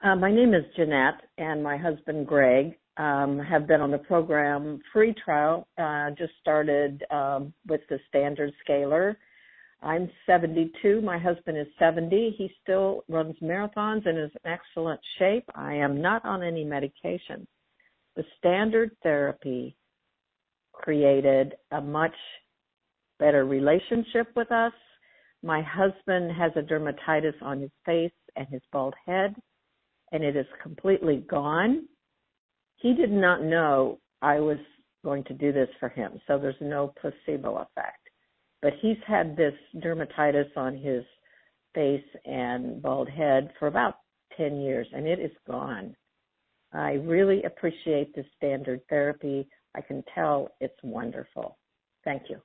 My name is Jeanette, and my husband Greg have been on the program free trial. Just started with the standard scalar. I'm 72. My husband is 70. He still runs marathons and is in excellent shape. I am not on any medication. The standard therapy created a much better relationship with us. My husband has a dermatitis on his face and his bald head, and it is completely gone. He did not know I was going to do this for him, so there's no placebo effect. But he's had this dermatitis on his face and bald head for about 10 years, and it is gone. I really appreciate the standard therapy. I can tell it's wonderful. Thank you.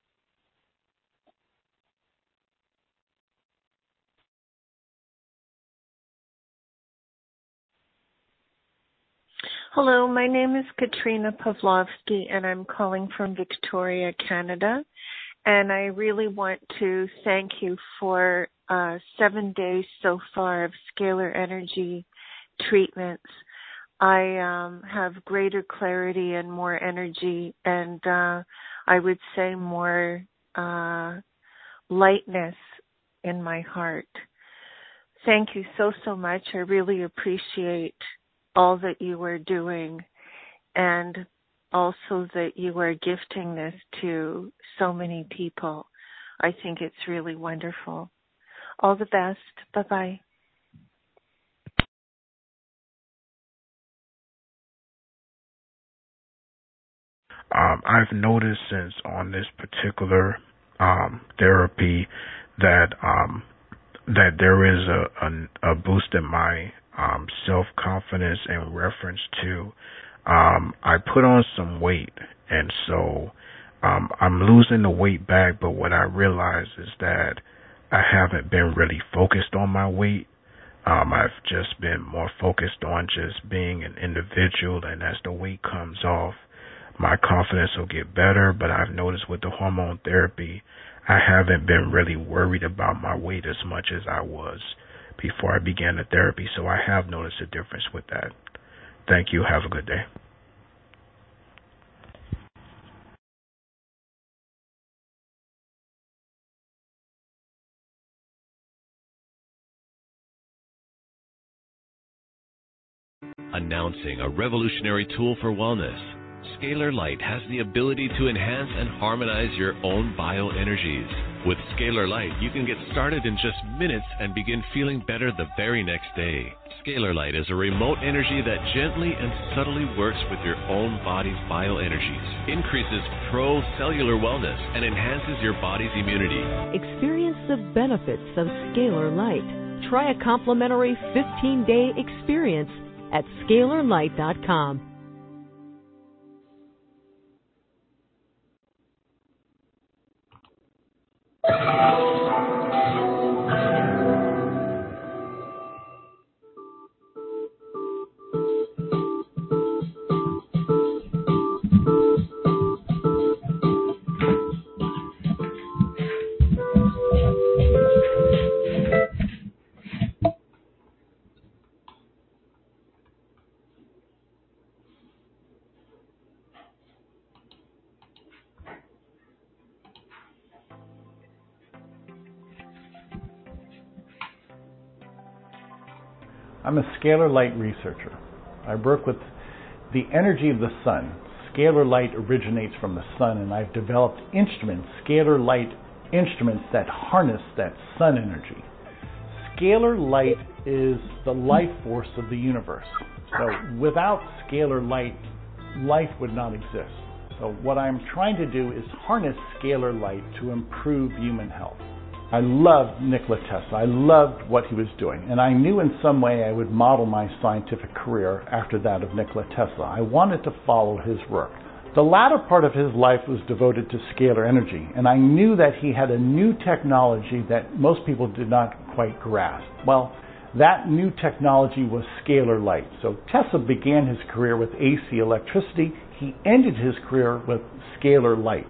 Hello, my name is Katrina Pavlovsky, and I'm calling from Victoria, Canada. And I really want to thank you for 7 days so far of scalar energy treatments. I have greater clarity and more energy, and I would say more lightness in my heart. Thank you so much. I really appreciate all that you are doing, and also that you are gifting this to so many people. I think it's really wonderful. All the best. Bye-bye. I've noticed since on this particular therapy that that there is a boost in my self-confidence in reference to I put on some weight, and so I'm losing the weight back, but what I realize is that I haven't been really focused on my weight. I've just been more focused on just being an individual, and as the weight comes off, my confidence will get better. But I've noticed with the hormone therapy, I haven't been really worried about my weight as much as I was before I began the therapy, so I have noticed a difference with that. Thank you. Have a good day. Announcing a revolutionary tool for wellness. Scalar Light has the ability to enhance and harmonize your own bioenergies. With Scalar Light, you can get started in just minutes and begin feeling better the very next day. Scalar Light is a remote energy that gently and subtly works with your own body's bioenergies, increases pro-cellular wellness, and enhances your body's immunity. Experience the benefits of Scalar Light. Try a complimentary 15-day experience at scalarlight.com. I'm a scalar light researcher. I work with the energy of the sun. Scalar light originates from the sun, and I've developed instruments, scalar light instruments that harness that sun energy. Scalar light is the life force of the universe. So without scalar light, life would not exist. So what I'm trying to do is harness scalar light to improve human health. I loved Nikola Tesla. I loved what he was doing, and I knew in some way I would model my scientific career after that of Nikola Tesla. I wanted to follow his work. The latter part of his life was devoted to scalar energy, and I knew that he had a new technology that most people did not quite grasp. Well, that new technology was scalar light. So Tesla began his career with AC electricity. He ended his career with scalar light.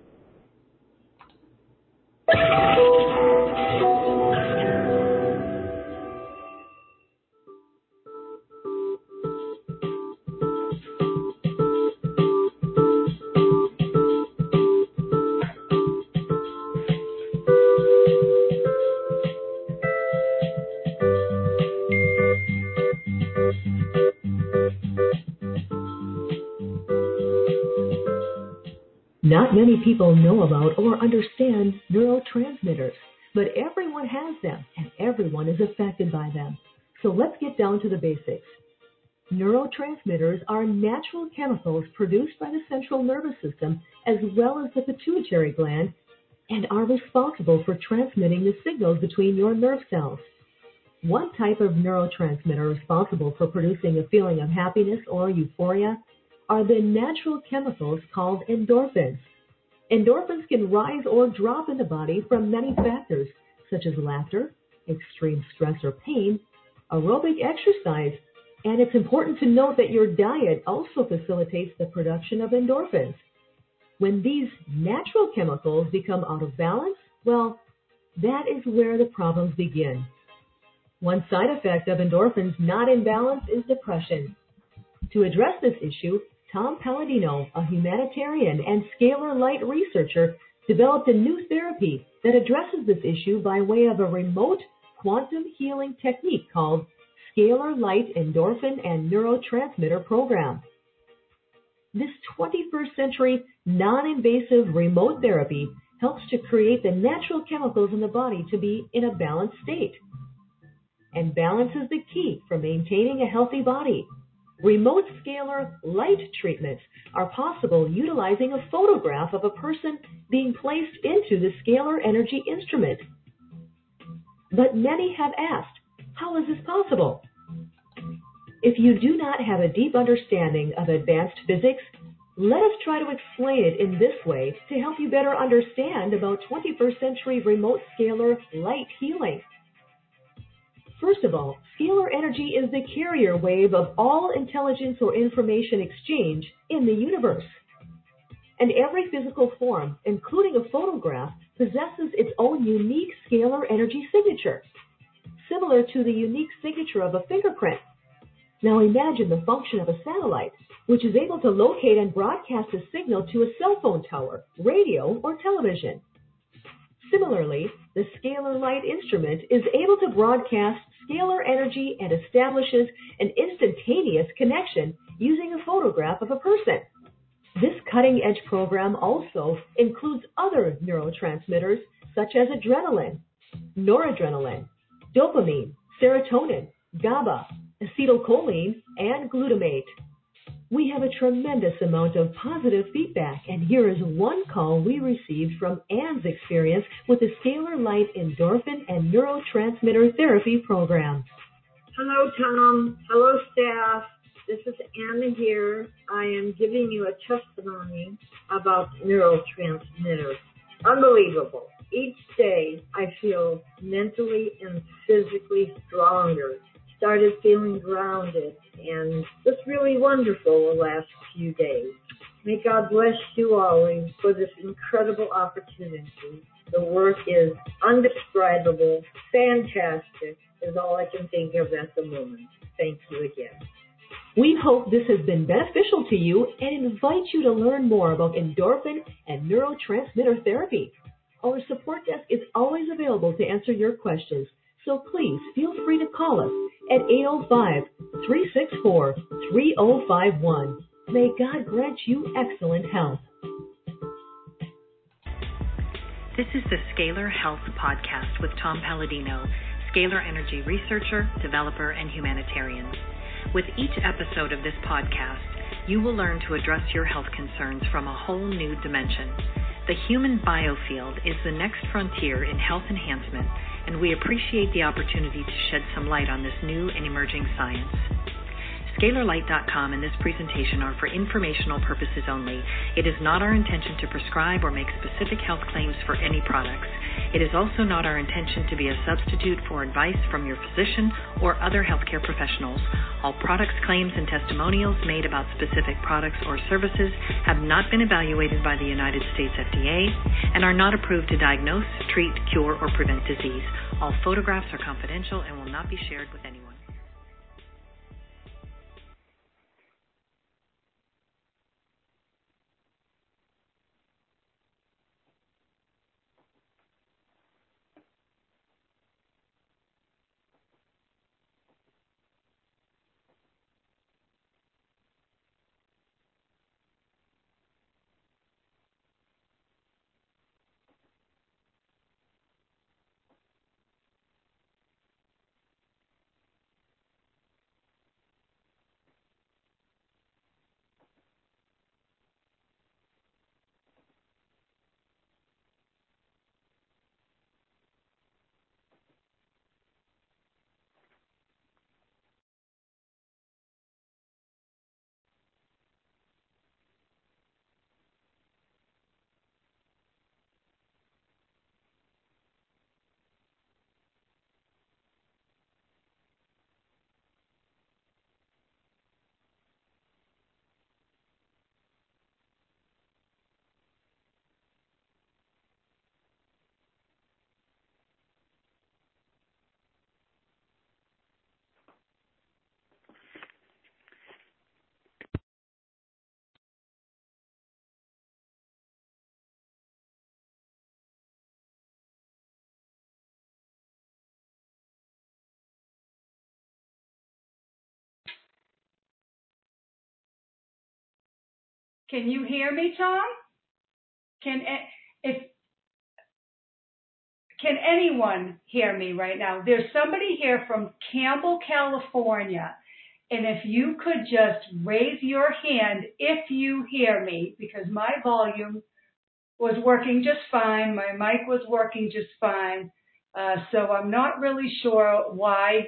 Not many people know about or understand neurotransmitters, but everyone has them and everyone is affected by them. So let's get down to the basics. Neurotransmitters are natural chemicals produced by the central nervous system as well as the pituitary gland and are responsible for transmitting the signals between your nerve cells. One type of neurotransmitter responsible for producing a feeling of happiness or euphoria are the natural chemicals called endorphins. Endorphins can rise or drop in the body from many factors, such as laughter, extreme stress or pain, aerobic exercise, and it's important to note that your diet also facilitates the production of endorphins. When these natural chemicals become out of balance, well, that is where the problems begin. One side effect of endorphins not in balance is depression. To address this issue, Tom Palladino, a humanitarian and scalar light researcher, developed a new therapy that addresses this issue by way of a remote quantum healing technique called Scalar Light Endorphin and Neurotransmitter Program. This 21st century non-invasive remote therapy helps to create the natural chemicals in the body to be in a balanced state. And balance is the key for maintaining a healthy body. Remote scalar light treatments are possible utilizing a photograph of a person being placed into the scalar energy instrument. But many have asked, how is this possible? If you do not have a deep understanding of advanced physics, let us try to explain it in this way to help you better understand about 21st century remote scalar light healing. First of all, scalar energy is the carrier wave of all intelligence or information exchange in the universe. And every physical form, including a photograph, possesses its own unique scalar energy signature, similar to the unique signature of a fingerprint. Now imagine the function of a satellite, which is able to locate and broadcast a signal to a cell phone tower, radio, or television. Similarly, the scalar light instrument is able to broadcast scalar energy and establishes an instantaneous connection using a photograph of a person. This cutting-edge program also includes other neurotransmitters such as adrenaline, noradrenaline, dopamine, serotonin, GABA, acetylcholine, and glutamate. We have a tremendous amount of positive feedback, and here is one call we received from Anne's experience with the Scalar Light Endorphin and Neurotransmitter Therapy Program. Hello, Tom. Hello, staff. This is Anna here. I am giving you a testimony about neurotransmitters. Unbelievable. Each day I feel mentally and physically stronger. Started feeling grounded, and it's really wonderful the last few days. May God bless you always for this incredible opportunity. The work is undescribable, fantastic, is all I can think of at the moment. Thank you again. We hope this has been beneficial to you and invite you to learn more about endorphin and neurotransmitter therapy. Our support desk is always available to answer your questions, so please feel free to call us at 805-364-3051. May God grant you excellent health. This is the Scalar Health Podcast with Tom Palladino, scalar energy researcher, developer, and humanitarian. With each episode of this podcast, you will learn to address your health concerns from a whole new dimension. The human biofield is the next frontier in health enhancement, and we appreciate the opportunity to shed some light on this new and emerging science. ScalarLight.com and this presentation are for informational purposes only. It is not our intention to prescribe or make specific health claims for any products. It is also not our intention to be a substitute for advice from your physician or other healthcare professionals. All products, claims, and testimonials made about specific products or services have not been evaluated by the United States FDA and are not approved to diagnose, treat, cure, or prevent disease. All photographs are confidential and will not be shared with anyone. Can you hear me, Tom? Can anyone hear me right now? There's somebody here from Campbell, California. And if you could just raise your hand if you hear me, because my volume was working just fine. My mic was working just fine. So I'm not really sure why.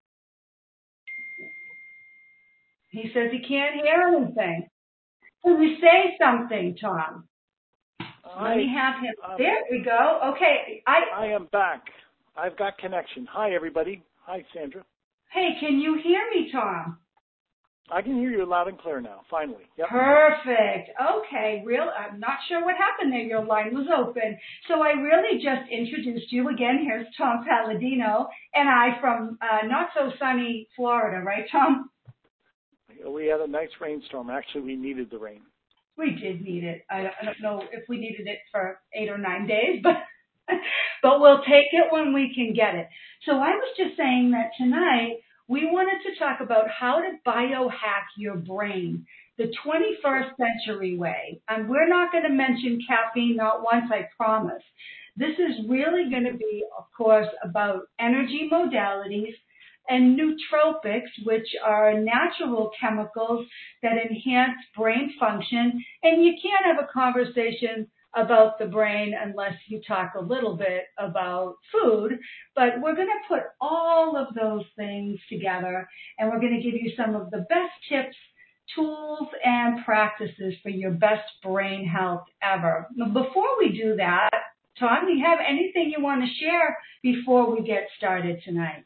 He says he can't hear anything. Can you say something, Tom? Let me have him. There we go. Okay. I am back. I've got connection. Hi, everybody. Hi, Sandra. Hey, can you hear me, Tom? I can hear you loud and clear now, finally. Yep. Perfect. Okay. I'm not sure what happened there. Your line was open. So I really just introduced you again. Here's Tom Palladino, and I from not so sunny Florida, right, Tom? We had a nice rainstorm. Actually, we needed the rain. We did need it. I don't know if we needed it for 8 or 9 days, but we'll take it when we can get it. So I was just saying that tonight we wanted to talk about how to biohack your brain the 21st century way. And we're not going to mention caffeine, not once, I promise. This is really going to be, of course, about energy modalities and nootropics, which are natural chemicals that enhance brain function. And you can't have a conversation about the brain unless you talk a little bit about food. But we're going to put all of those things together, and we're going to give you some of the best tips, tools, and practices for your best brain health ever. Now, before we do that, Tom, do you have anything you want to share before we get started tonight?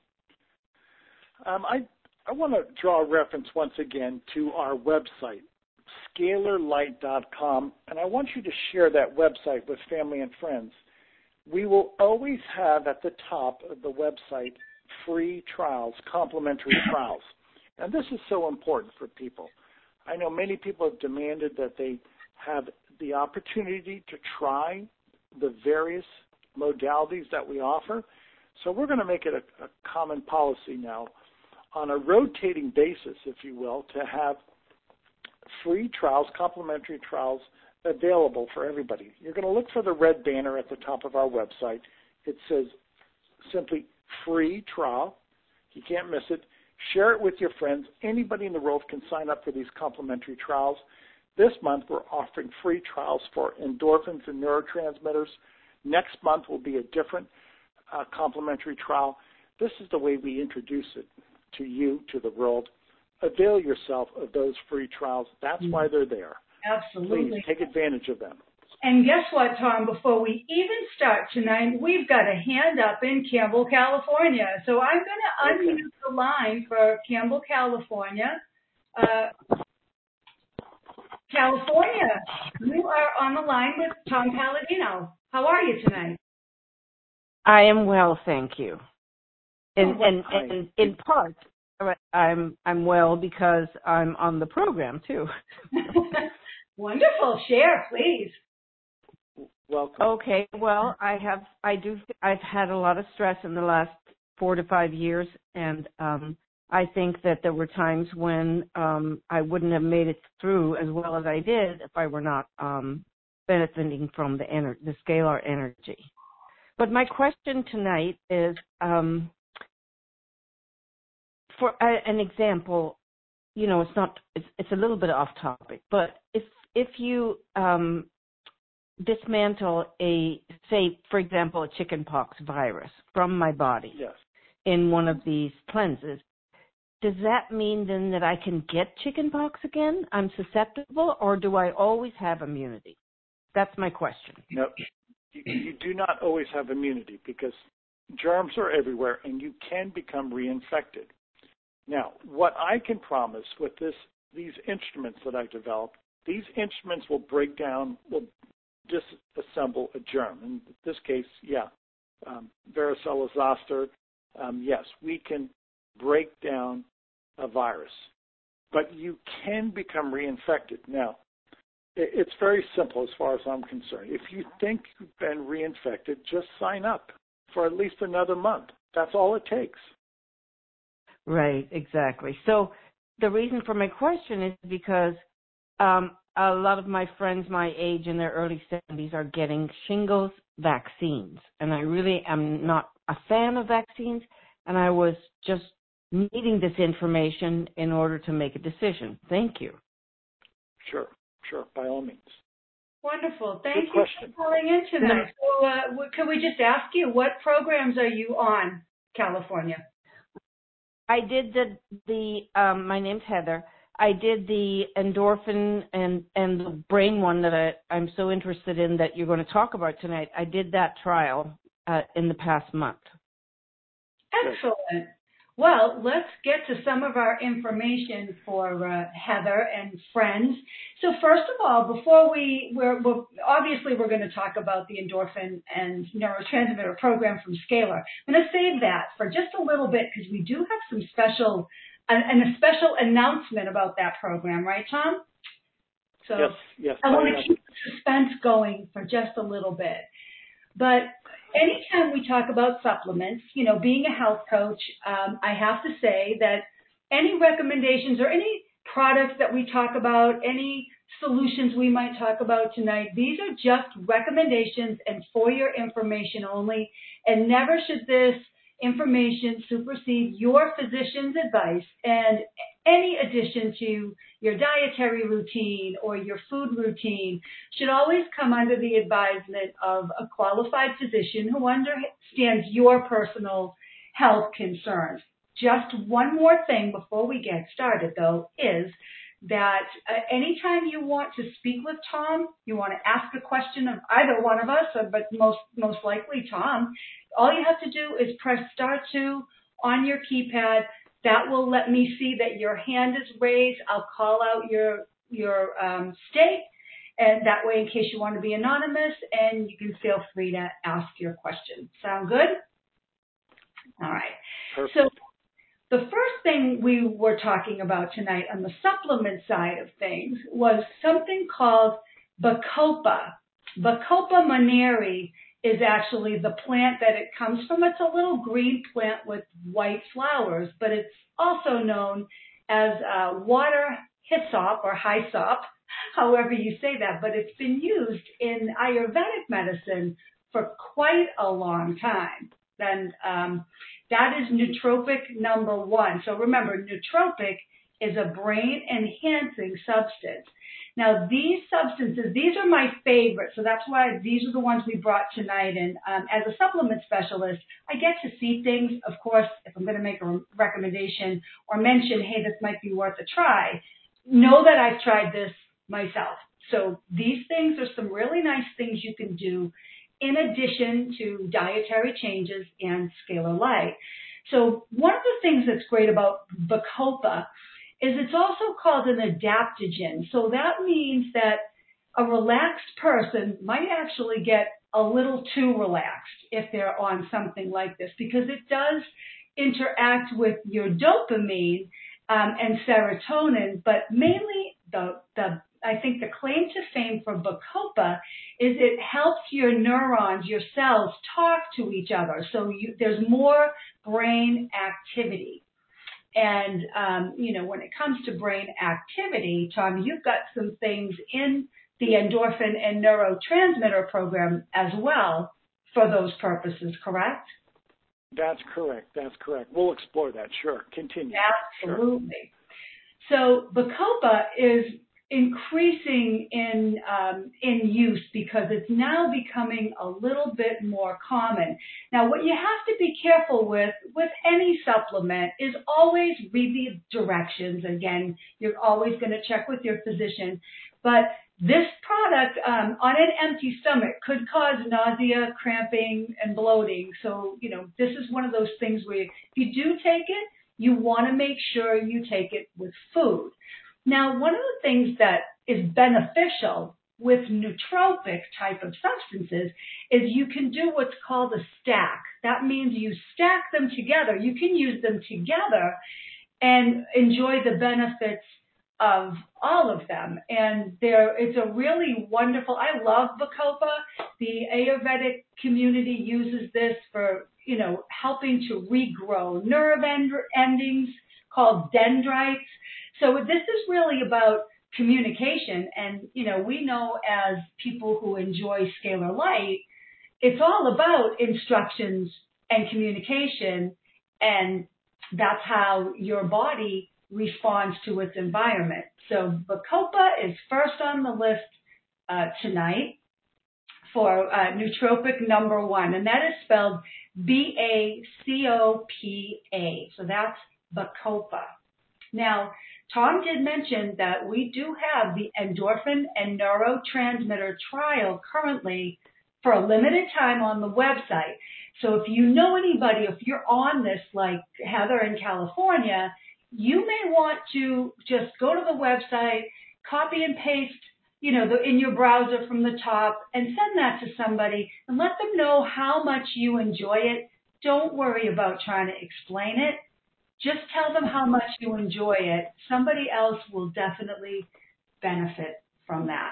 I want to draw a reference once again to our website, scalarlight.com, and I want you to share that website with family and friends. We will always have at the top of the website free trials, complimentary trials, and this is so important for people. I know many people have demanded that they have the opportunity to try the various modalities that we offer, so we're going to make it a common policy now on a rotating basis, if you will, to have free trials, complimentary trials available for everybody. You're going to look for the red banner at the top of our website. It says simply free trial. You can't miss it. Share it with your friends. Anybody in the world can sign up for these complimentary trials. This month, we're offering free trials for endorphins and neurotransmitters. Next month will be a different complimentary trial. This is the way we introduce it to you, to the world. Avail yourself of those free trials. That's why they're there. Absolutely. Please take advantage of them. And guess what, Tom? Before we even start tonight, we've got a hand up in Campbell, California. So I'm going to unmute the line for Campbell, California. California, you are on the line with Tom Palladino. How are you tonight? I am well, thank you. And in part, I'm well because I'm on the program too. Wonderful. Share, please. Welcome. Okay. Well, I've had a lot of stress in the last 4 to 5 years, and I think that there were times when I wouldn't have made it through as well as I did if I were not benefiting from the scalar energy. But my question tonight is, for an example, it's a little bit off topic, but if you dismantle say, for example, a chickenpox virus from my body yes. in one of these cleanses, does that mean then that I can get chickenpox again? I'm susceptible, or do I always have immunity? That's my question. No, you do not always have immunity because germs are everywhere and you can become reinfected. Now, what I can promise with these instruments that I've developed, these instruments will break down, will disassemble a germ. In this case, varicella zoster, yes, we can break down a virus. But you can become reinfected. Now, it's very simple as far as I'm concerned. If you think you've been reinfected, just sign up for at least another month. That's all it takes. Right, exactly. So the reason for my question is because a lot of my friends my age in their early 70s are getting shingles vaccines. And I really am not a fan of vaccines, and I was just needing this information in order to make a decision. Thank you. Sure, by all means. Wonderful. Thank you for calling in tonight. So, could we just ask you, what programs are you on, California? I did my name's Heather. I did the endorphin and the brain one that I'm so interested in that you're going to talk about tonight. I did that trial in the past month. Excellent. Well, let's get to some of our information for Heather and friends. So first of all, before we're going to talk about the endorphin and neurotransmitter program from Scalar. I'm going to save that for just a little bit because we do have some special announcement about that program, right, Tom? So yes. I want to keep the suspense going for just a little bit. But anytime we talk about supplements, being a health coach, I have to say that any recommendations or any products that we talk about, any solutions we might talk about tonight, these are just recommendations and for your information only, and never should this information supersede your physician's advice, and any addition to your dietary routine or your food routine should always come under the advisement of a qualified physician who understands your personal health concerns. Just one more thing before we get started, though, is that anytime you want to speak with Tom, you want to ask a question of either one of us, but most likely Tom, all you have to do is press *2 on your keypad. That will let me see that your hand is raised. I'll call out your state, and that way, in case you want to be anonymous, and you can feel free to ask your question. Sound good? All right. Perfect. So the first thing we were talking about tonight on the supplement side of things was something called Bacopa. Bacopa monnieri is actually the plant that it comes from. It's a little green plant with white flowers, but it's also known as water hyssop or hyssop, however you say that, but it's been used in Ayurvedic medicine for quite a long time. And that is nootropic number 1. So remember, nootropic is a brain-enhancing substance. Now, these substances, these are my favorite, so that's why these are the ones we brought tonight. And as a supplement specialist, I get to see things. Of course, if I'm going to make a recommendation or mention, hey, this might be worth a try, know that I've tried this myself. So these things are some really nice things you can do in addition to dietary changes and Scalar Light. So one of the things that's great about Bacopa is it's also called an adaptogen. So that means that a relaxed person might actually get a little too relaxed if they're on something like this, because it does interact with your dopamine and serotonin, but mainly I think the claim to fame for Bacopa is it helps your neurons, your cells, talk to each other. So there's more brain activity. And, when it comes to brain activity, Tom, you've got some things in the endorphin and neurotransmitter program as well for those purposes, correct? That's correct. We'll explore that. Sure. Continue. Absolutely. Sure. So Bacopa is increasing in use because it's now becoming a little bit more common. Now, what you have to be careful with any supplement is always read the directions. Again, you're always going to check with your physician. But this product on an empty stomach could cause nausea, cramping, and bloating. So, this is one of those things where if you do take it, you want to make sure you take it with food. Now, one of the things that is beneficial with nootropic type of substances is you can do what's called a stack. That means you stack them together. You can use them together and enjoy the benefits of all of them. And it's a really wonderful, I love Bacopa. The Ayurvedic community uses this for, helping to regrow nerve endings called dendrites. So this is really about communication. And, we know as people who enjoy Scalar Light, it's all about instructions and communication, and that's how your body responds to its environment. So Bacopa is first on the list tonight for nootropic number 1, and that is spelled Bacopa. So that's Bacopa. Now, Tom did mention that we do have the endorphin and neurotransmitter trial currently for a limited time on the website. So if you know anybody, if you're on this like Heather in California, you may want to just go to the website, copy and paste, in your browser from the top, and send that to somebody and let them know how much you enjoy it. Don't worry about trying to explain it. Just tell them how much you enjoy it. Somebody else will definitely benefit from that.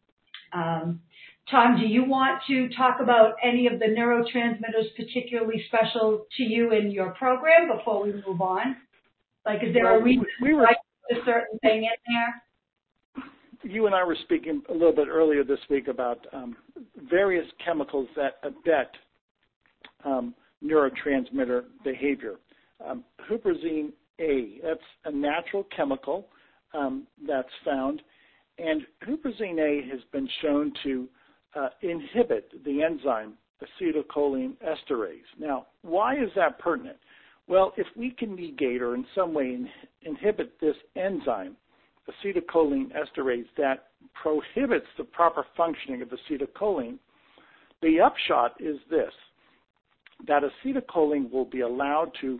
Tom, do you want to talk about any of the neurotransmitters particularly special to you in your program before we move on? Like, is there a reason why you put a certain thing in there? You and I were speaking a little bit earlier this week about various chemicals that abet neurotransmitter behavior. Huperzine A, that's a natural chemical that's found, and Huperzine A has been shown to inhibit the enzyme acetylcholine esterase. Now, why is that pertinent? Well, if we can negate or in some way inhibit this enzyme, acetylcholine esterase, that prohibits the proper functioning of acetylcholine, the upshot is this, that acetylcholine will be allowed to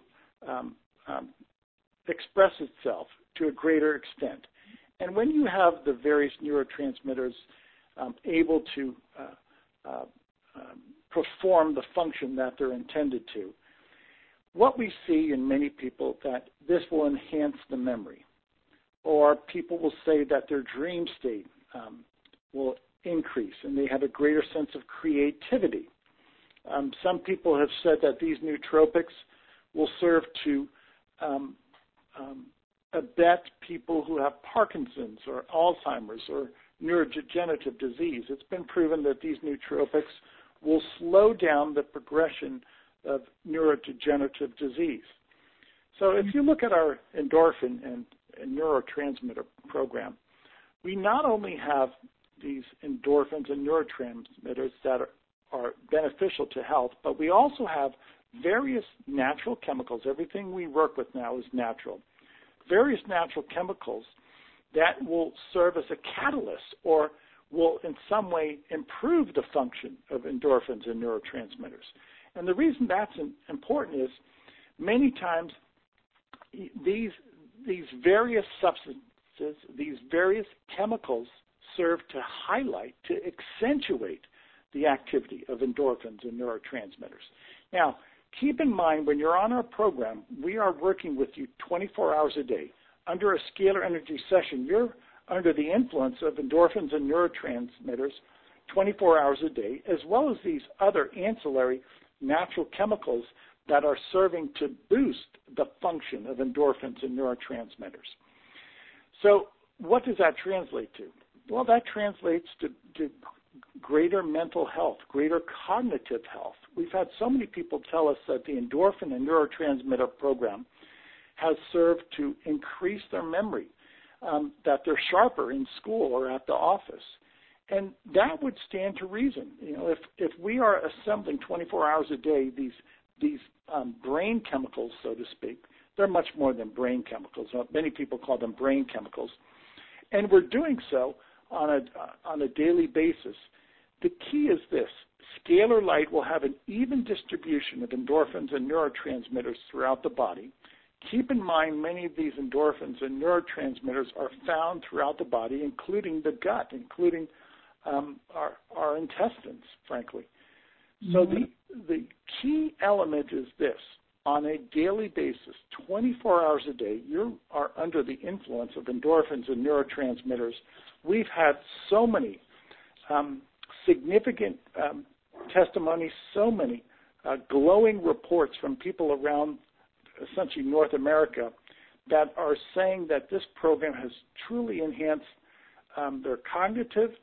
express itself to a greater extent. And when you have the various neurotransmitters able to perform the function that they're intended to, what we see in many people that this will enhance the memory, or people will say that their dream state will increase and they have a greater sense of creativity. Some people have said that these nootropics will serve to abet people who have Parkinson's or Alzheimer's or neurodegenerative disease. It's been proven that these nootropics will slow down the progression of neurodegenerative disease. So if you look at our endorphin and neurotransmitter program, we not only have these endorphins and neurotransmitters that are beneficial to health, but we also have various natural chemicals. Everything we work with now is natural. Various natural chemicals that will serve as a catalyst or will in some way improve the function of endorphins and neurotransmitters. And the reason that's important is many times these various substances, these various chemicals serve to highlight, to accentuate the activity of endorphins and neurotransmitters. Now, keep in mind when you're on our program, we are working with you 24 hours a day. Under a scalar energy session, you're under the influence of endorphins and neurotransmitters 24 hours a day, as well as these other ancillary natural chemicals that are serving to boost the function of endorphins and neurotransmitters. So what does that translate to? Well, that translates to greater mental health, greater cognitive health. We've had so many people tell us that the endorphin and neurotransmitter program has served to increase their memory, that they're sharper in school or at the office. And that would stand to reason. You know, if we are assembling 24 hours a day these brain chemicals, so to speak, they're much more than brain chemicals. Many people call them brain chemicals. And we're doing so on a daily basis. The key is this. Scalar Light will have an even distribution of endorphins and neurotransmitters throughout the body. Keep in mind many of these endorphins and neurotransmitters are found throughout the body, including the gut, including our intestines, frankly. So the key element is this. On a daily basis, 24 hours a day, you are under the influence of endorphins and neurotransmitters. We've had so many significant testimonies, so many glowing reports from people around essentially North America that are saying that this program has truly enhanced their cognitive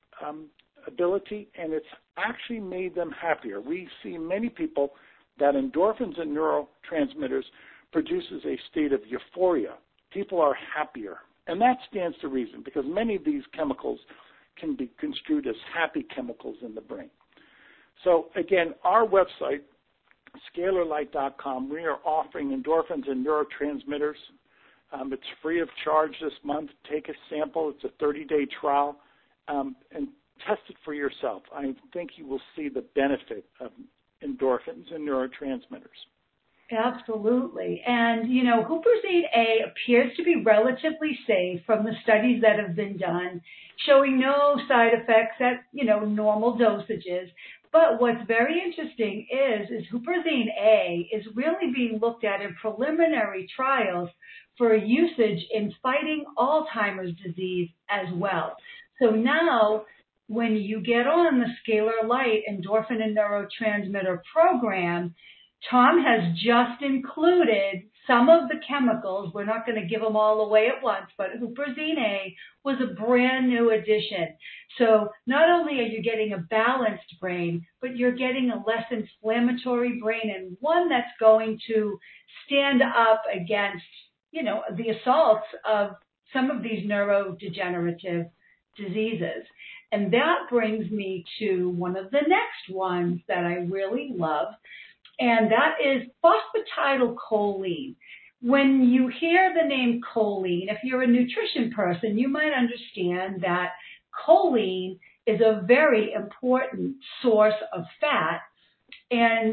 ability, and it's actually made them happier. We see many people that endorphins and neurotransmitters produces a state of euphoria. People are happier, and that stands to reason because many of these chemicals can be construed as happy chemicals in the brain. So again, our website, scalarlight.com, we are offering endorphins and neurotransmitters. It's free of charge this month. Take a sample. It's a 30-day trial, and test it for yourself. I think you will see the benefit of endorphins and neurotransmitters. Absolutely. And, you know, Huperzine A appears to be relatively safe from the studies that have been done, showing no side effects at, you know, normal dosages. But what's very interesting is Huperzine A is really being looked at in preliminary trials for usage in fighting Alzheimer's disease as well. So now, when you get on the Scalar Light endorphin and neurotransmitter program, Tom has just included some of the chemicals. We're not going to give them all away at once, but Huperzine A was a brand new addition. So not only are you getting a balanced brain, but you're getting a less inflammatory brain and one that's going to stand up against, you know, the assaults of some of these neurodegenerative diseases. And that brings me to one of the next ones that I really love, and that is phosphatidylcholine. When you hear the name choline, if you're a nutrition person, you might understand that choline is a very important source of fat, and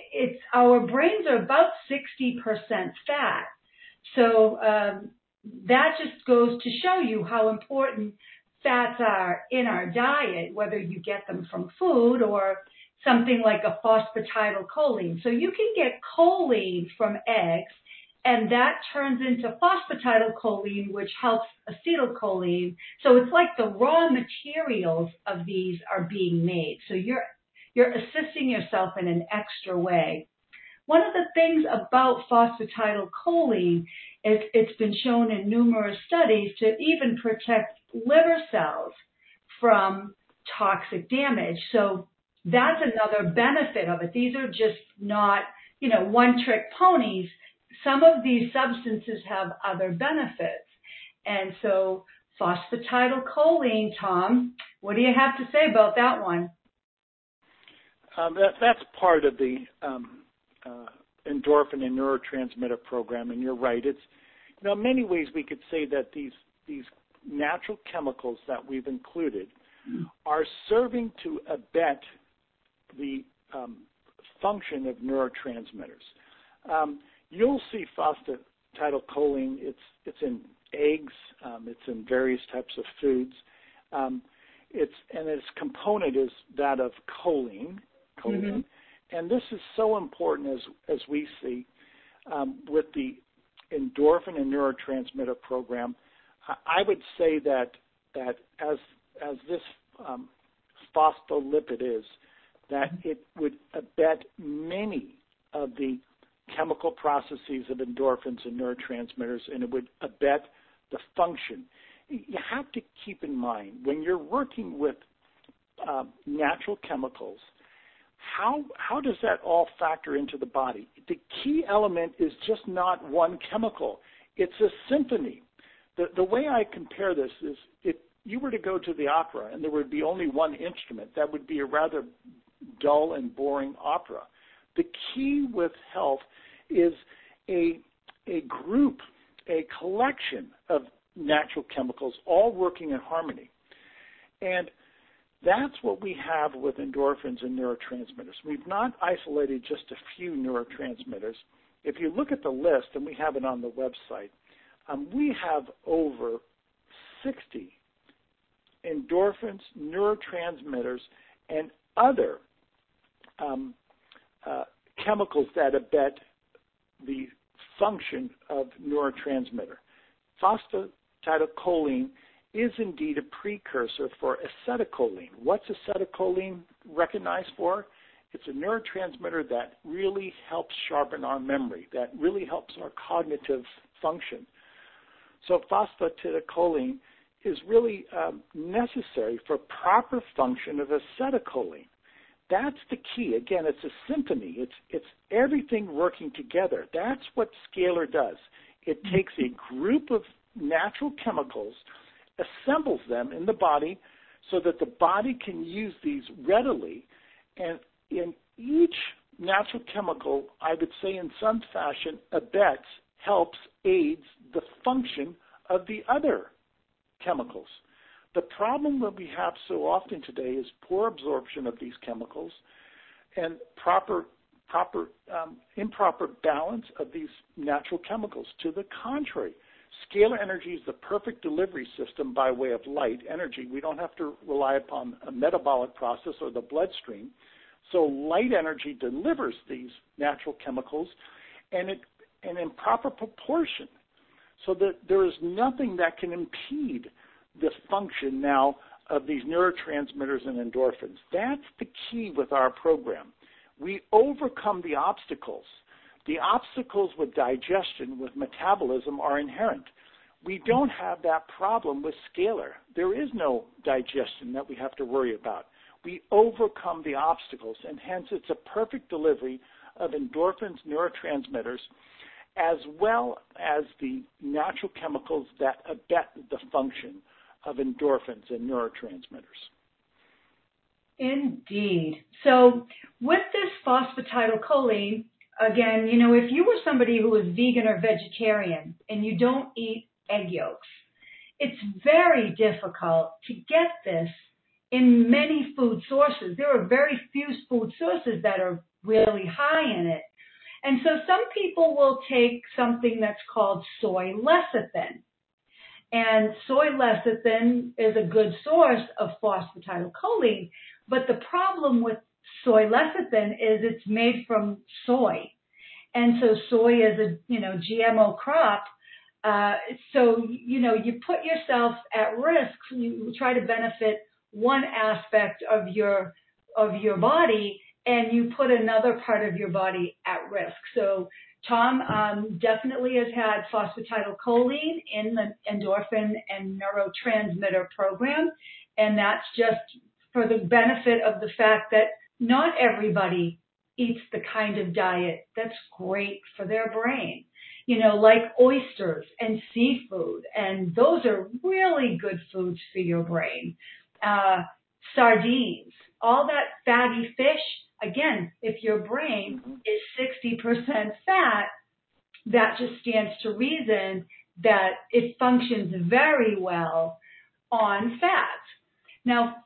our brains are about 60% fat. So that just goes to show you how important fats are in our diet, whether you get them from food or something like a phosphatidylcholine. So you can get choline from eggs, and that turns into phosphatidylcholine, which helps acetylcholine. So it's like the raw materials of these are being made. So you're assisting yourself in an extra way. One of the things about phosphatidylcholine is it's been shown in numerous studies to even protect liver cells from toxic damage. So that's another benefit of it. These are just not, you know, one-trick ponies. Some of these substances have other benefits. And so phosphatidylcholine, Tom, what do you have to say about that one? That's part of the endorphin and neurotransmitter program, and you're right. It's, you know, in many ways we could say that these natural chemicals that we've included are serving to abet the function of neurotransmitters. You'll see phosphatidylcholine. It's in eggs. It's in various types of foods. Its component is that of choline. Mm-hmm. And this is so important as we see with the endorphin and neurotransmitter program. I would say that as this phospholipid is, that it would abet many of the chemical processes of endorphins and neurotransmitters, and it would abet the function. You have to keep in mind, when you're working with natural chemicals, how does that all factor into the body? The key element is just not one chemical. It's a symphony. The way I compare this is if you were to go to the opera and there would be only one instrument, that would be a rather dull and boring opera. The key with health is a group, a collection of natural chemicals all working in harmony. And that's what we have with endorphins and neurotransmitters. We've not isolated just a few neurotransmitters. If you look at the list, and we have it on the website, we have over 60 endorphins, neurotransmitters, and other chemicals that abet the function of neurotransmitter. Phosphatidylcholine is indeed a precursor for acetylcholine. What's acetylcholine recognized for? It's a neurotransmitter that really helps sharpen our memory, that really helps our cognitive function. So phosphatidylcholine is really necessary for proper function of acetylcholine. That's the key. Again, it's a symphony. It's everything working together. That's what Scalar does. It takes a group of natural chemicals, assembles them in the body so that the body can use these readily. And in each natural chemical, I would say in some fashion, abets, helps, aids the function of the other chemicals. The problem that we have so often today is poor absorption of these chemicals and improper balance of these natural chemicals. To the contrary, scalar energy is the perfect delivery system by way of light energy. We don't have to rely upon a metabolic process or the bloodstream. So light energy delivers these natural chemicals and in proper proportion, so that there is nothing that can impede the function now of these neurotransmitters and endorphins. That's the key with our program. We overcome the obstacles. The obstacles with digestion, with metabolism, are inherent. We don't have that problem with Scalar. There is no digestion that we have to worry about. We overcome the obstacles, and hence it's a perfect delivery of endorphins, neurotransmitters, as well as the natural chemicals that abet the function of endorphins and neurotransmitters. Indeed. So with this phosphatidylcholine, again, if you were somebody who is vegan or vegetarian and you don't eat egg yolks, it's very difficult to get this in many food sources. There are very few food sources that are really high in it. And so some people will take something that's called soy lecithin. And soy lecithin is a good source of phosphatidylcholine. But the problem with soy lecithin is it's made from soy. And so soy is a, GMO crop. So, you put yourself at risk. You try to benefit one aspect of your body, and you put another part of your body at risk. So Tom definitely has had phosphatidylcholine in the endorphin and neurotransmitter program, and that's just for the benefit of the fact that not everybody eats the kind of diet that's great for their brain. Like oysters and seafood, and those are really good foods for your brain. Sardines, all that fatty fish. Again, if your brain is 60% fat, that just stands to reason that it functions very well on fat. Now,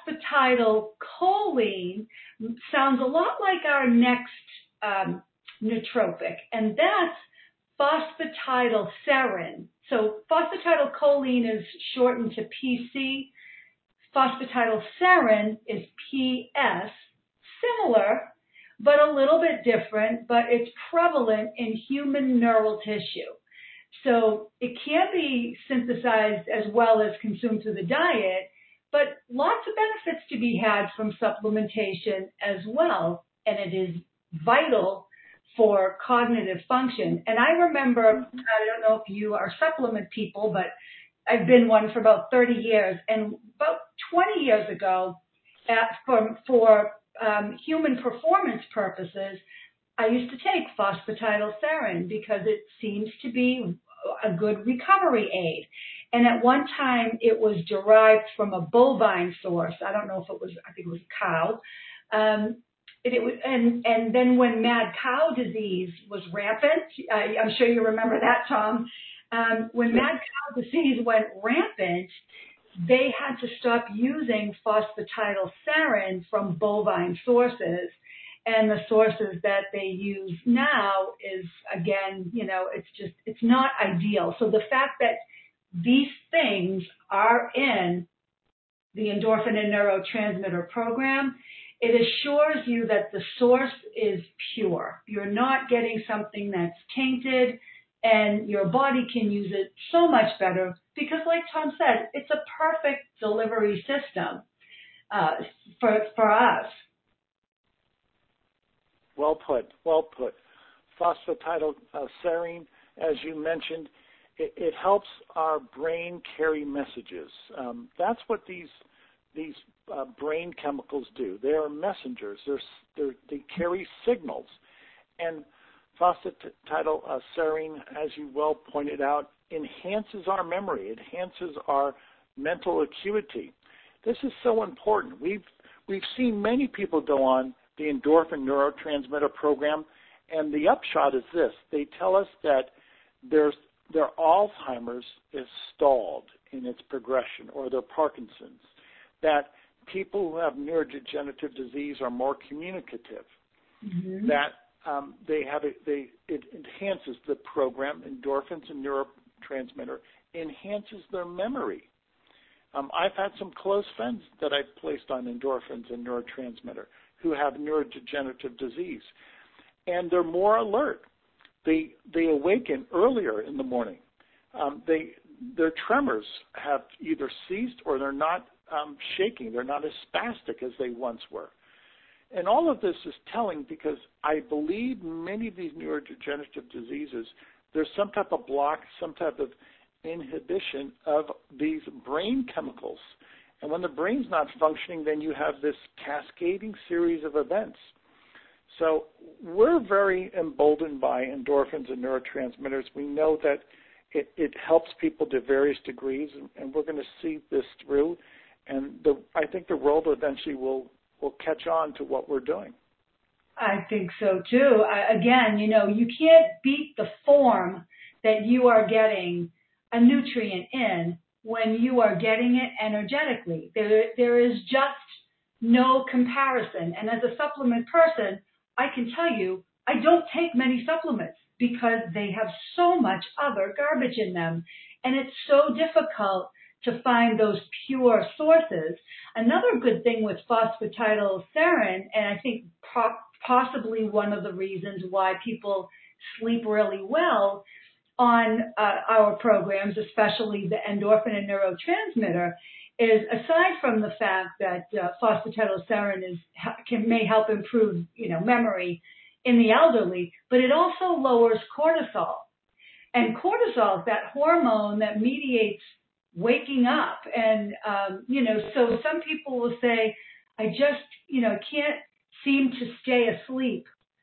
phosphatidylcholine sounds a lot like our next nootropic, and that's phosphatidylserine. So phosphatidylcholine is shortened to PC. Phosphatidylserine is PS. Similar, but a little bit different, but it's prevalent in human neural tissue. So it can be synthesized as well as consumed through the diet, but lots of benefits to be had from supplementation as well, and it is vital for cognitive function. And I remember, I don't know if you are supplement people, but I've been one for about 30 years, and about 20 years ago, for human performance purposes, I used to take phosphatidylserine because it seems to be a good recovery aid. And at one time, it was derived from a bovine source. I don't know if it was, I think it was cow. And then when mad cow disease was rampant, I'm sure you remember that, Tom. When mad cow disease went rampant, they had to stop using phosphatidylserine from bovine sources. And the sources that they use now is, again, it's not ideal. So the fact that these things are in the endorphin and neurotransmitter program, it assures you that the source is pure. You're not getting something that's tainted, and your body can use it so much better because, like Tom said, it's a perfect delivery system for us. Well put, well put. Phosphatidylserine, as you mentioned, it helps our brain carry messages. That's what these brain chemicals do. They are messengers. They carry signals. And phosphatidylserine, as you well pointed out, enhances our memory, enhances our mental acuity. This is so important. We've seen many people go on the endorphin neurotransmitter program, and the upshot is this. They tell us that their Alzheimer's is stalled in its progression, or their Parkinson's, that people who have neurodegenerative disease are more communicative, that it enhances the program, endorphins and neurotransmitter, enhances their memory. I've had some close friends that I've placed on endorphins and neurotransmitter who have neurodegenerative disease, and they're more alert. They awaken earlier in the morning. Their tremors have either ceased or they're not shaking. They're not as spastic as they once were. And all of this is telling because I believe many of these neurodegenerative diseases, there's some type of block, some type of inhibition of these brain chemicals. And when the brain's not functioning, then you have this cascading series of events. So we're very emboldened by endorphins and neurotransmitters. We know that it helps people to various degrees, and we're going to see this through. And I think the world eventually will catch on to what we're doing. I think so, too. Again, you can't beat the form that you are getting a nutrient in when you are getting it energetically. There is just no comparison. And as a supplement person, I can tell you, I don't take many supplements because they have so much other garbage in them. And it's so difficult to find those pure sources. Another good thing with phosphatidylserine, and I think possibly one of the reasons why people sleep really well on our programs, especially the endorphin and neurotransmitter, is aside from the fact that phosphatidylserine may help improve, memory in the elderly, but it also lowers cortisol. And cortisol is that hormone that mediates waking up. And, so some people will say, I just, can't seem to stay asleep.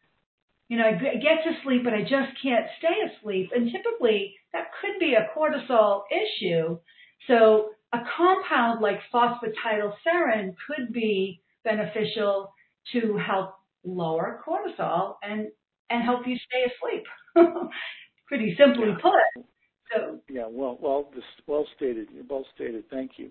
I get to sleep, but I just can't stay asleep. And typically that could be a cortisol issue. So a compound like phosphatidylserine could be beneficial to help lower cortisol and help you stay asleep. Pretty simply put. So well stated. Well stated. Thank you.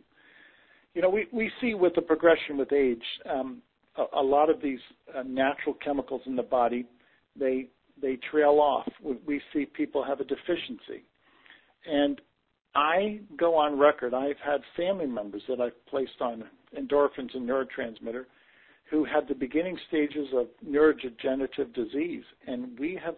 We see with the progression with age, a lot of these natural chemicals in the body, they trail off. We see people have a deficiency. And I go on record, I've had family members that I've placed on endorphins and neurotransmitter who had the beginning stages of neurodegenerative disease, and we have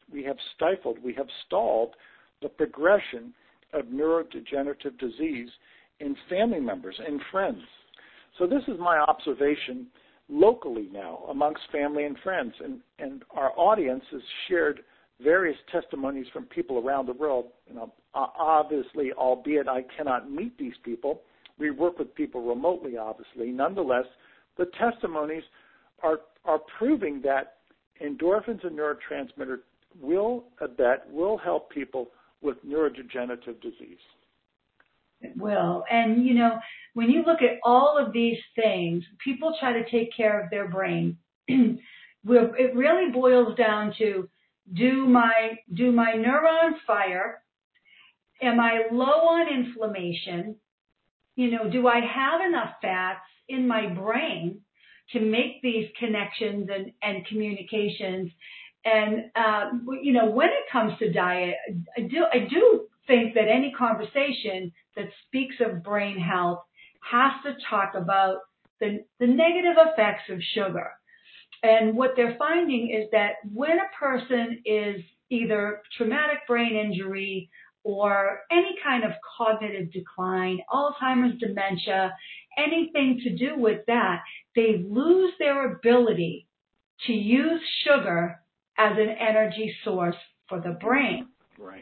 stalled the progression of neurodegenerative disease in family members and friends. So this is my observation locally now amongst family and friends, and our audience has shared various testimonies from people around the world. Obviously, albeit I cannot meet these people, we work with people remotely, obviously. Nonetheless, the testimonies are proving that endorphins and neurotransmitter will help people with neurodegenerative disease. It will. And, when you look at all of these things, people try to take care of their brain. It really boils down to, do my neurons fire? Am I low on inflammation? Do I have enough fats in my brain to make these connections and communications? And, when it comes to diet, I do think that any conversation that speaks of brain health has to talk about the negative effects of sugar. And what they're finding is that when a person is either traumatic brain injury or any kind of cognitive decline, Alzheimer's, dementia, anything to do with that, they lose their ability to use sugar as an energy source for the brain. Right.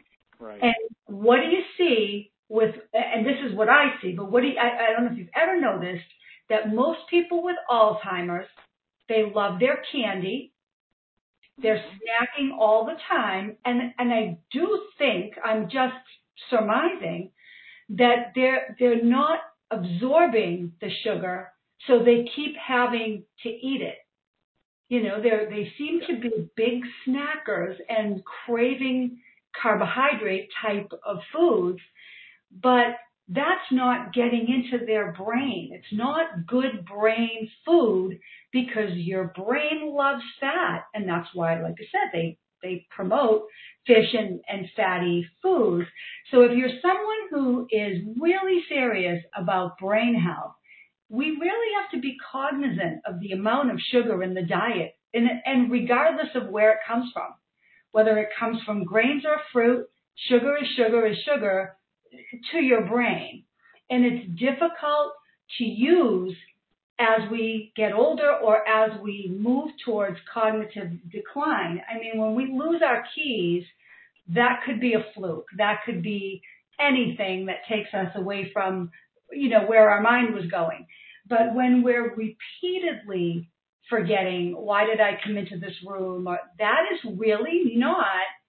Right. And what do you see with, and this is what I see, but I don't know if you've ever noticed that most people with Alzheimer's, they love their candy. They're snacking all the time. And I do think, I'm just surmising, that they're not absorbing the sugar, so they keep having to eat it. You know, they seem to be big snackers and craving carbohydrate type of foods, but that's not getting into their brain. It's not good brain food because your brain loves fat. And that's why, like I said, they promote fish and fatty foods. So if you're someone who is really serious about brain health, we really have to be cognizant of the amount of sugar in the diet, and regardless of where it comes from, whether it comes from grains or fruit, sugar is sugar is sugar to your brain. And it's difficult to use as we get older or as we move towards cognitive decline. I mean, when we lose our keys, that could be a fluke. That could be anything that takes us away from, you know, where our mind was going. But when we're repeatedly forgetting, why did I come into this room? Or, that is really not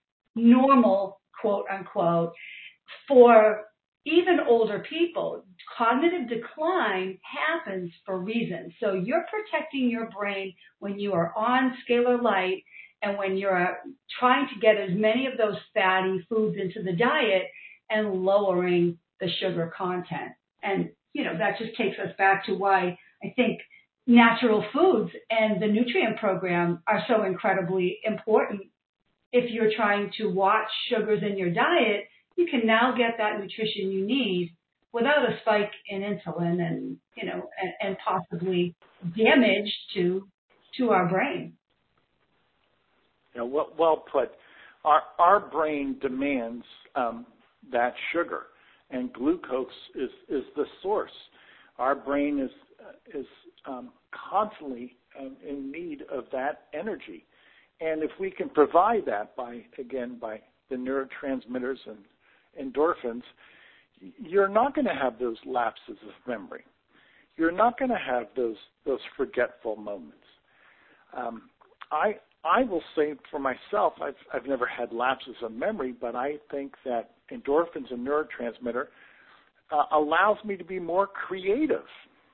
normal, quote unquote, for even older people. Cognitive decline happens for reasons. So you're protecting your brain when you are on Scalar Light and when you're trying to get as many of those fatty foods into the diet and lowering the sugar content. And, you know, that just takes us back to why I think natural foods and the nutrient program are so incredibly important. If you're trying to watch sugars in your diet, you can now get that nutrition you need without a spike in insulin and, you know, and possibly damage to our brain. Yeah, well put. Our brain demands that sugar, and glucose is the source. Our brain is constantly in need of that energy, and if we can provide that by the neurotransmitters and endorphins, you're not going to have those lapses of memory. You're not going to have those forgetful moments. I will say for myself, I've never had lapses of memory, but I think that endorphins and neurotransmitter allows me to be more creative.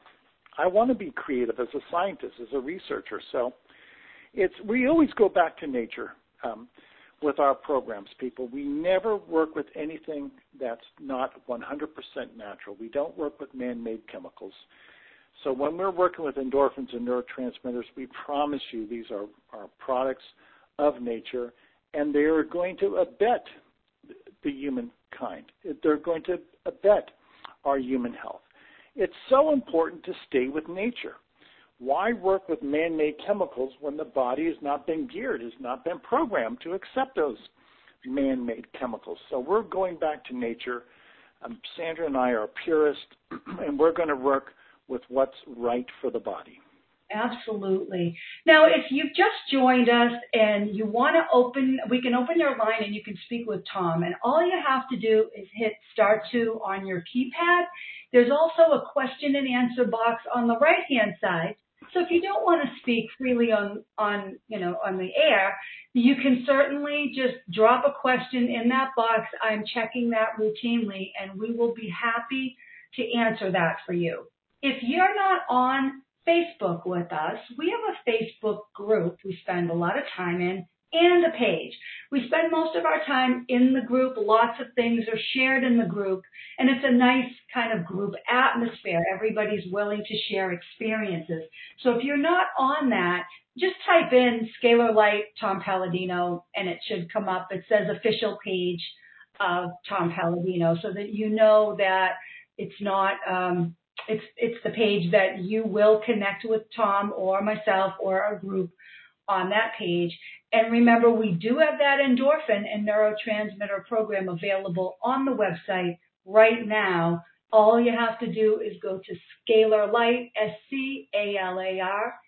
I want to be creative as a scientist, as a researcher. So we always go back to nature with our programs, people. We never work with anything that's not 100% natural. We don't work with man-made chemicals. So when we're working with endorphins and neurotransmitters, we promise you these are products of nature, and they are going to abet the humankind. They're going to abet our human health. It's so important to stay with nature. Why work with man-made chemicals when the body has not been geared, has not been programmed to accept those man-made chemicals? So we're going back to nature. Sandra and I are purists, and we're going to work with what's right for the body. Absolutely. Now, if you've just joined us and you want to we can open your line and you can speak with Tom. And all you have to do is hit *2 on your keypad. There's also a question and answer box on the right-hand side. So if you don't want to speak freely on the air, you can certainly just drop a question in that box. I'm checking that routinely, and we will be happy to answer that for you. If you're not on Facebook with us, we have a Facebook group we spend a lot of time in and a page. We spend most of our time in the group. Lots of things are shared in the group, and it's a nice kind of group atmosphere. Everybody's willing to share experiences. So if you're not on that, just type in Scalar Light Tom Palladino, and it should come up. It says official page of Tom Palladino, so that you know that it's not it's the page that you will connect with Tom or myself or our group on that page. And remember, we do have that endorphin and neurotransmitter program available on the website right now. All you have to do is go to Scalar Light,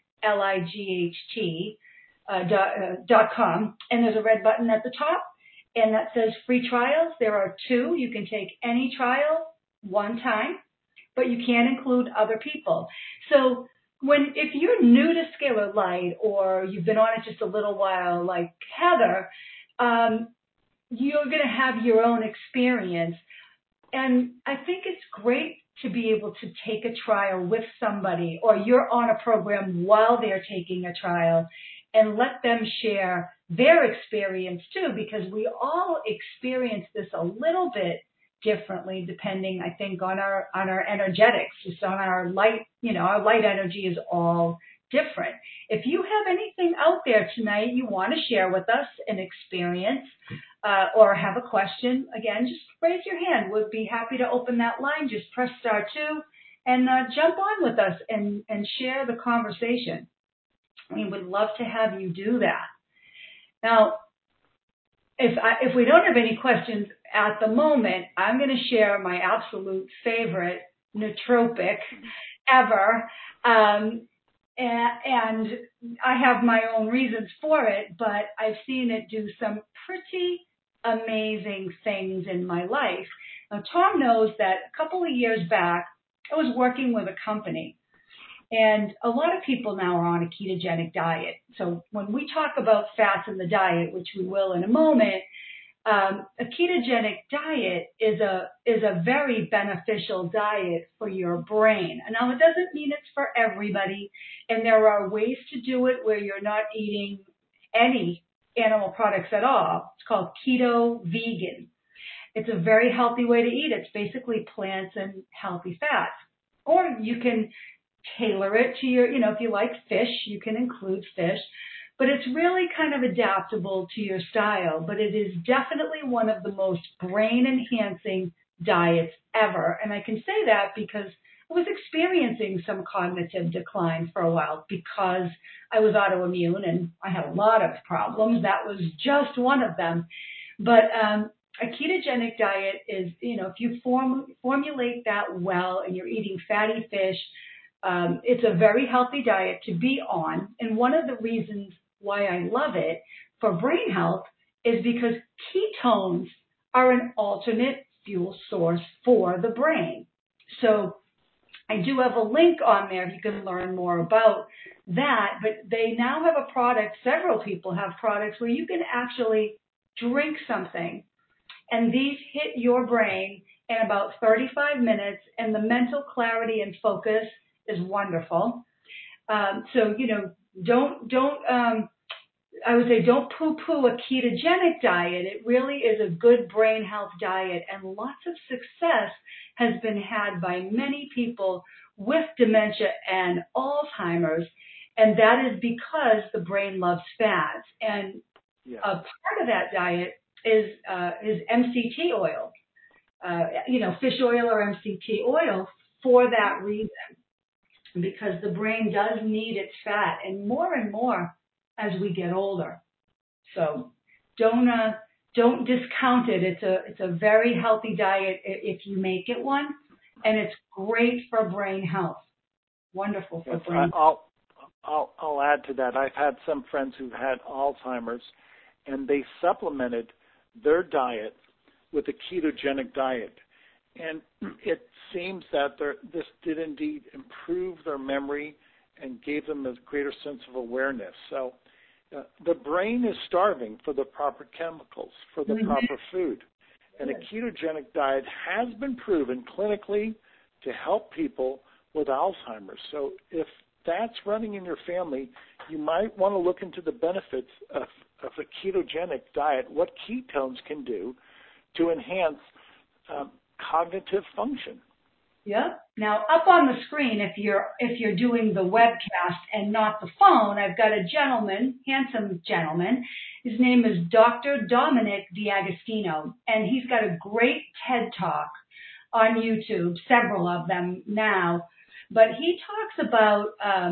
SCALARLIGHT.com, and there's a red button at the top, and that says free trials. There are 2. You can take any trial one time, but you can't include other people. So if you're new to Scalar Light, or you've been on it just a little while like Heather, you're going to have your own experience. And I think it's great to be able to take a trial with somebody, or you're on a program while they're taking a trial, and let them share their experience too, because we all experience this a little bit differently depending, I think, on our energetics, just on our light. Our light energy is all different. If you have anything out there tonight you want to share with us, an experience, or have a question, again, just raise your hand. We'll be happy to open that line. Just press *2 and jump on with us and share the conversation. We would love to have you do that. Now, if we don't have any questions at the moment, I'm going to share my absolute favorite nootropic ever. And I have my own reasons for it, but I've seen it do some pretty amazing things in my life. Now, Tom knows that a couple of years back, I was working with a company, and a lot of people now are on a ketogenic diet. So when we talk about fats in the diet, which we will in a moment, a ketogenic diet is a very beneficial diet for your brain. Now, it doesn't mean it's for everybody, and there are ways to do it where you're not eating any animal products at all. It's called keto vegan. It's a very healthy way to eat. It's basically plants and healthy fats. Or you can tailor it to your, if you like fish, you can include fish. But it's really kind of adaptable to your style. But it is definitely one of the most brain-enhancing diets ever. And I can say that because I was experiencing some cognitive decline for a while because I was autoimmune and I had a lot of problems. That was just one of them. But a ketogenic diet is, if you formulate that well and you're eating fatty fish, it's a very healthy diet to be on. And one of the reasons why I love it for brain health is because ketones are an alternate fuel source for the brain. So I do have a link on there if you can learn more about that. But they now have a product, several people have products where you can actually drink something, and these hit your brain in about 35 minutes, and the mental clarity and focus is wonderful. So, I would say don't poo-poo a ketogenic diet. It really is a good brain health diet, and lots of success has been had by many people with dementia and Alzheimer's, and that is because the brain loves fats. And a part of that diet is MCT oil, fish oil or MCT oil for that reason, because the brain does need its fat, and more as we get older. So don't discount it. It's a very healthy diet if you make it one, and it's great for brain health. Wonderful for brain health. I'll add to that. I've had some friends who've had Alzheimer's, and they supplemented their diet with a ketogenic diet. And it seems that this did indeed improve their memory and gave them a greater sense of awareness. So the brain is starving for the proper chemicals, for the proper food. And a ketogenic diet has been proven clinically to help people with Alzheimer's. So if that's running in your family, you might want to look into the benefits of a ketogenic diet, what ketones can do to enhance cognitive function. Yeah. Now, up on the screen, if you're doing the webcast and not the phone, I've got a gentleman, handsome gentleman. His name is Dr. Dominic D'Agostino, and he's got a great TED Talk on YouTube, several of them now. But he talks about,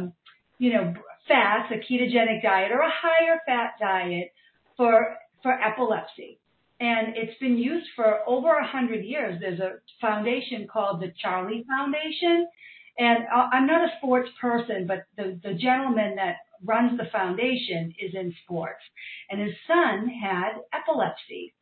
fats, a ketogenic diet, or a higher fat diet for epilepsy. And it's been used for over 100 years. There's a foundation called the Charlie Foundation. And I'm not a sports person, but the gentleman that runs the foundation is in sports. And his son had epilepsy.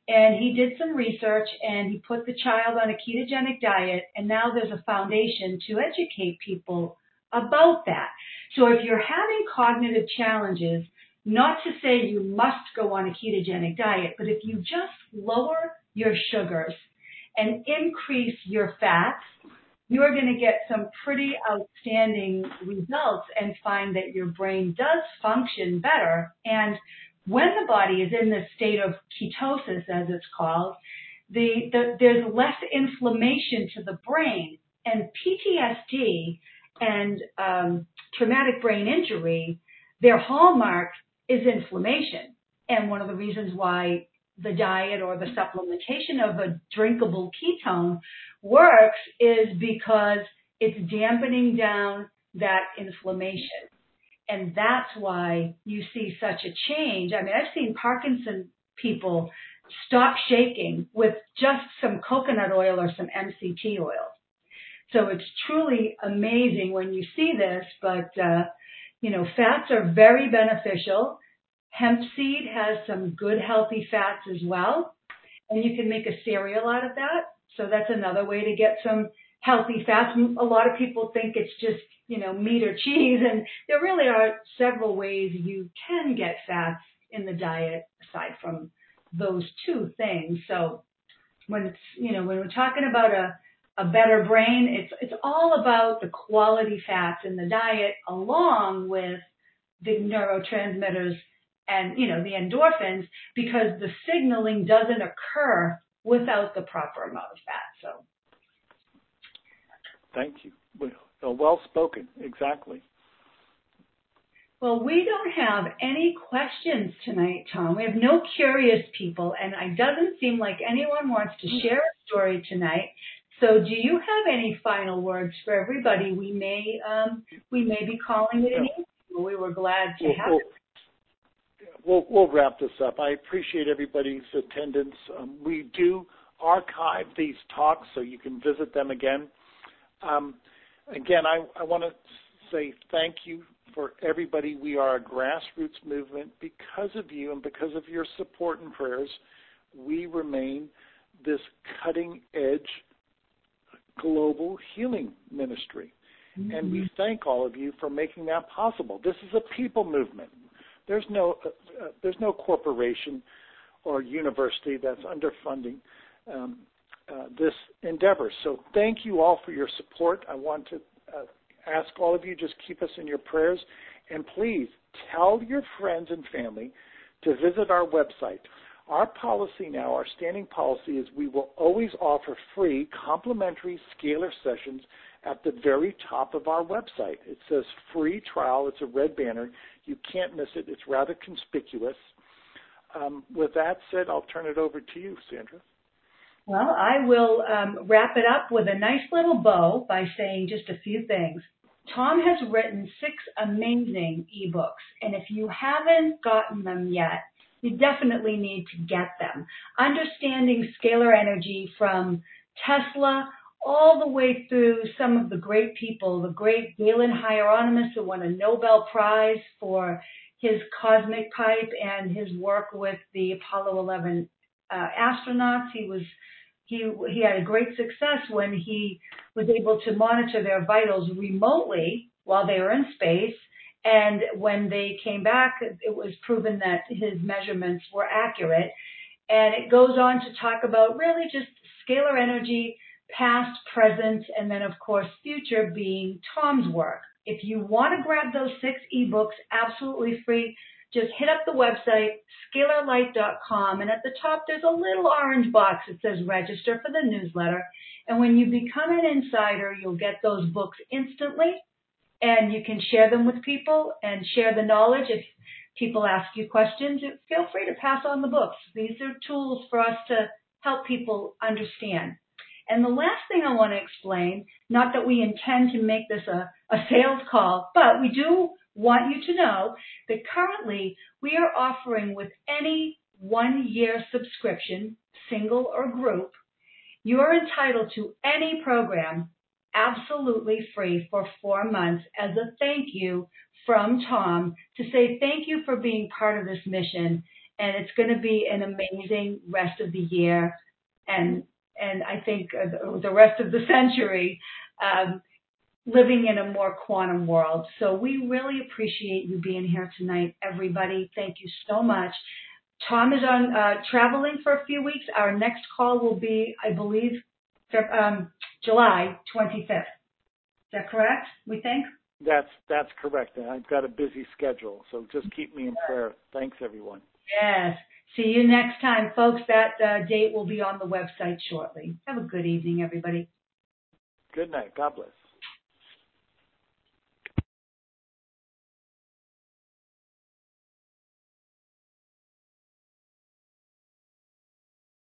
And he did some research and he put the child on a ketogenic diet, and now there's a foundation to educate people about that. So if you're having cognitive challenges, not to say you must go on a ketogenic diet, but if you just lower your sugars and increase your fats, you're going to get some pretty outstanding results and find that your brain does function better. And when the body is in this state of ketosis, as it's called, there's less inflammation to the brain. And PTSD and traumatic brain injury, their hallmark is inflammation. And one of the reasons why the diet or the supplementation of a drinkable ketone works is because it's dampening down that inflammation. And that's why you see such a change. I mean, I've seen Parkinson people stop shaking with just some coconut oil or some MCT oil. So it's truly amazing when you see this, but, fats are very beneficial. Hemp seed has some good healthy fats as well, and you can make a cereal out of that. So that's another way to get some healthy fats. A lot of people think it's just, meat or cheese, and there really are several ways you can get fats in the diet aside from those two things. So when we're talking about a better brain, it's all about the quality fats in the diet along with the neurotransmitters and, the endorphins, because the signaling doesn't occur without the proper amount of fat. So. Thank you. Well spoken. Exactly. Well, we don't have any questions tonight, Tom. We have no curious people, and it doesn't seem like anyone wants to share a story tonight. So do you have any final words for everybody? We may be calling it an evening. We were glad to have it. We'll wrap this up. I appreciate everybody's attendance. We do archive these talks so you can visit them again. Again, I want to say thank you for everybody. We are a grassroots movement. Because of you and because of your support and prayers, we remain this cutting-edge global healing ministry. Mm-hmm. And we thank all of you for making that possible. This is a people movement. There's no corporation or university that's underfunding this endeavor. So thank you all for your support. I want to ask all of you, just keep us in your prayers. And please tell your friends and family to visit our website. Our policy now, our standing policy, is we will always offer free complimentary scalar sessions at the very top of our website. It says free trial. It's a red banner. You can't miss it. It's rather conspicuous. With that said, I'll turn it over to you, Sandra. Well, I will wrap it up with a nice little bow by saying just a few things. Tom has written 6 amazing ebooks, and if you haven't gotten them yet, you definitely need to get them. Understanding Scalar Energy from Tesla all the way through some of the great people, the great Galen Hieronymus, who won a Nobel Prize for his cosmic pipe and his work with the Apollo 11 astronauts. He had a great success when he was able to monitor their vitals remotely while they were in space. And when they came back, it was proven that his measurements were accurate. And it goes on to talk about really just scalar energy, past, present, and then, of course, future being Tom's work. If you want to grab those 6 ebooks absolutely free, just hit up the website, scalarlight.com, and at the top there's a little orange box that says register for the newsletter. And when you become an insider, you'll get those books instantly, and you can share them with people and share the knowledge. If people ask you questions, feel free to pass on the books. These are tools for us to help people understand. And the last thing I want to explain, not that we intend to make this a sales call, but we do want you to know that currently we are offering with any 1-year subscription, single or group, you are entitled to any program absolutely free for 4 months as a thank you from Tom to say thank you for being part of this mission and it's going to be an amazing rest of the year, and I think the rest of the century, living in a more quantum world. So we really appreciate you being here tonight, everybody. Thank you so much. Tom is on traveling for a few weeks. Our next call will be, I believe, July 25th. Is that correct, we think? That's correct. I've got a busy schedule, so just keep me in prayer. Thanks, everyone. Yes. See you next time, folks. That date will be on the website shortly. Have a good evening, everybody. Good night. God bless.